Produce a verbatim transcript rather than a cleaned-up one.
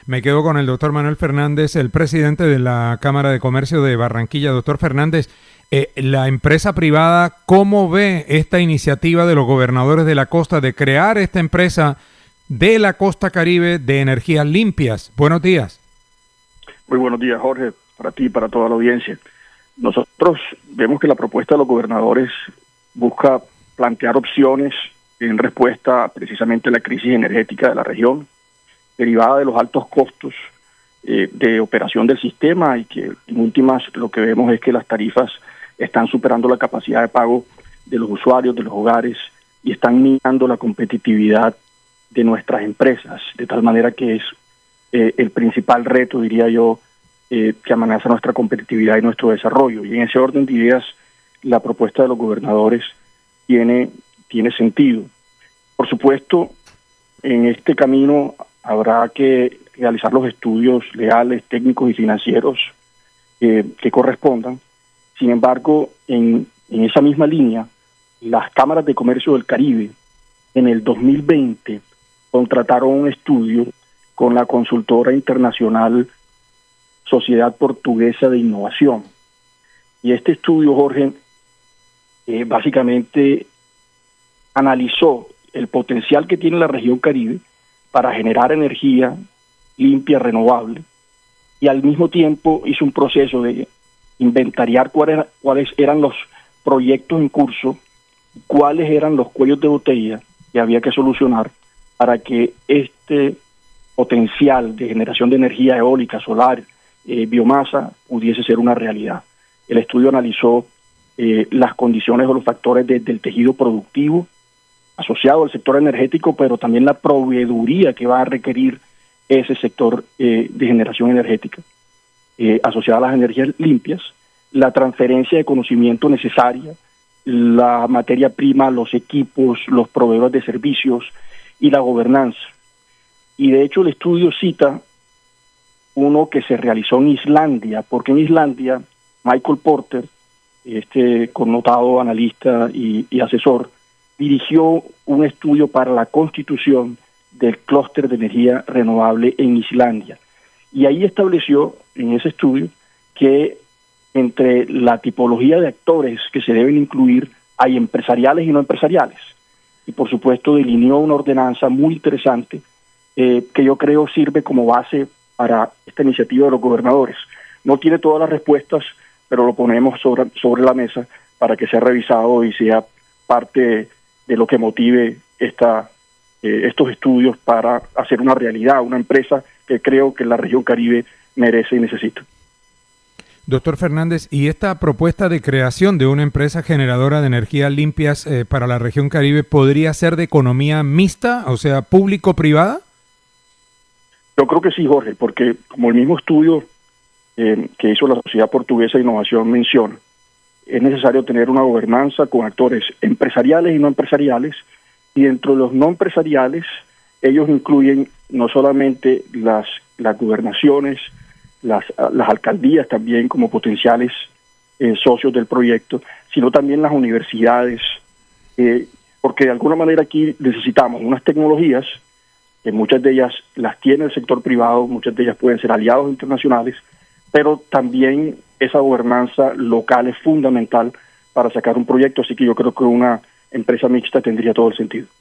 Me quedo con el doctor Manuel Fernández, el presidente de la Cámara de Comercio de Barranquilla. Doctor Fernández, eh, la empresa privada, ¿cómo ve esta iniciativa de los gobernadores de la costa de crear esta empresa de la costa Caribe de energías limpias? Buenos días. Muy buenos días, Jorge, para ti y para toda la audiencia. Nosotros vemos que la propuesta de los gobernadores busca plantear opciones en respuesta precisamente a la crisis energética de la región, derivada de los altos costos eh, de operación del sistema, y que en últimas lo que vemos es que las tarifas están superando la capacidad de pago de los usuarios, de los hogares, y están minando la competitividad de nuestras empresas, de tal manera que es eh, el principal reto, diría yo, eh, que amenaza nuestra competitividad y nuestro desarrollo. Y en ese orden de ideas, la propuesta de los gobernadores tiene, tiene sentido. Por supuesto, en este camino habrá que realizar los estudios legales, técnicos y financieros eh, que correspondan. Sin embargo, en, en esa misma línea, las cámaras de comercio del Caribe en el dos mil veinte contrataron un estudio con la consultora internacional Sociedad Portuguesa de Innovación. Y este estudio, Jorge, eh, básicamente analizó el potencial que tiene la región Caribe para generar energía limpia, renovable, y al mismo tiempo hizo un proceso de inventariar cuáles, cuáles eran los proyectos en curso, cuáles eran los cuellos de botella que había que solucionar para que este potencial de generación de energía eólica, solar, eh, biomasa, pudiese ser una realidad. El estudio analizó eh, las condiciones o los factores de, del tejido productivo asociado al sector energético, pero también la proveeduría que va a requerir ese sector eh, de generación energética, eh, asociada a las energías limpias, la transferencia de conocimiento necesaria, la materia prima, los equipos, los proveedores de servicios y la gobernanza. Y de hecho el estudio cita uno que se realizó en Islandia, porque en Islandia Michael Porter, este connotado analista y, y asesor, dirigió un estudio para la constitución del clúster de energía renovable en Islandia. Y ahí estableció, en ese estudio, que entre la tipología de actores que se deben incluir hay empresariales y no empresariales. Y por supuesto delineó una ordenanza muy interesante eh, que yo creo sirve como base para esta iniciativa de los gobernadores. No tiene todas las respuestas, pero lo ponemos sobre, sobre la mesa para que sea revisado y sea parte de lo que motive esta, eh, estos estudios para hacer una realidad, una empresa que creo que la región Caribe merece y necesita. Doctor Fernández, ¿y esta propuesta de creación de una empresa generadora de energías limpias eh, para la región Caribe podría ser de economía mixta, o sea, público-privada? Yo creo que sí, Jorge, porque como el mismo estudio eh, que hizo la Sociedad Portuguesa de Innovación menciona, es necesario tener una gobernanza con actores empresariales y no empresariales, y dentro de los no empresariales, ellos incluyen no solamente las, las gobernaciones, las, las alcaldías también como potenciales eh, socios del proyecto, sino también las universidades, eh, porque de alguna manera aquí necesitamos unas tecnologías, que muchas de ellas las tiene el sector privado, muchas de ellas pueden ser aliados internacionales, pero también esa gobernanza local es fundamental para sacar un proyecto, así que yo creo que una empresa mixta tendría todo el sentido.